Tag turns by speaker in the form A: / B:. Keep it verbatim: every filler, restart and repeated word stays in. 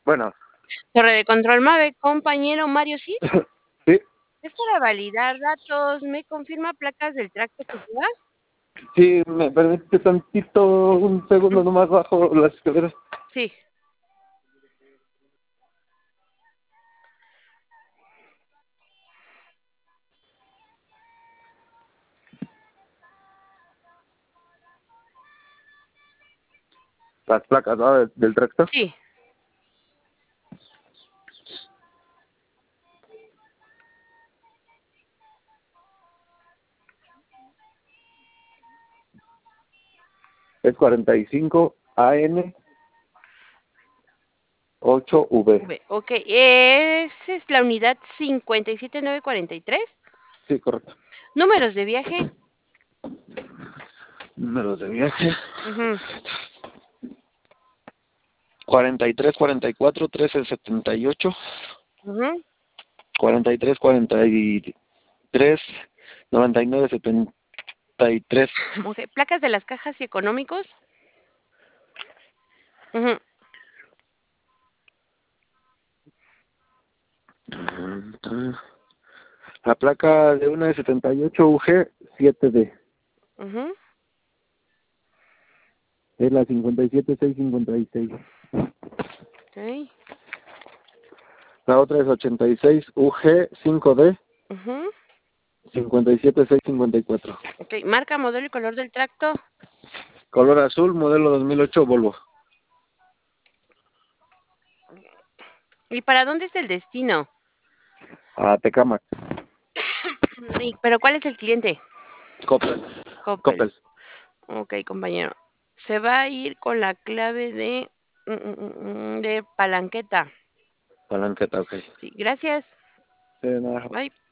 A: Bueno,
B: Torre de control Mave, compañero Mario, ¿sí?
A: sí,
B: Es para validar datos. ¿Me confirma placas del tracto que lleva?
A: sí, me permite tantito, un segundo nomás bajo las escaleras.
B: Sí.
A: Las placas, ¿no? Del, del tractor.
B: Sí.
A: Es cuarenta y cinco A N ocho V.
B: V. Ok. ¿Esa es la unidad cincuenta y siete nueve cuarenta y tres?
A: Sí, correcto.
B: Números de viaje.
A: Números de viaje.
B: Ujú.
A: cuarenta y tres, cuarenta y cuatro, trece, setenta y ocho.
B: Ujú.
A: cuarenta y tres, cuarenta y tres, noventa y nueve, setenta y tres.
B: Ok. Placas de las cajas y económicos. Ujú.
A: La placa de una de setenta y ocho U G siete D.
B: Ujú.
A: Es la cincuenta y siete seiscientos cincuenta y seis.
B: Ok.
A: La otra es ochenta y seis U G cinco D
B: Ujú.
A: cincuenta y siete seiscientos cincuenta y cuatro.
B: Ok. Marca, modelo y color del tracto.
A: Color azul, modelo dos mil ocho Volvo.
B: ¿Y para dónde es el destino?
A: A Tecámac.
B: Y- ¿Pero cuál es el cliente?
A: Coppel.
B: Coppel.
A: Coppel.
B: Ok, compañero. Se va a ir con la clave de, mm, mm, mm, mm, de palanqueta.
A: Palanqueta, ok.
B: Sí, gracias.
A: Sí, nada.
B: Bye.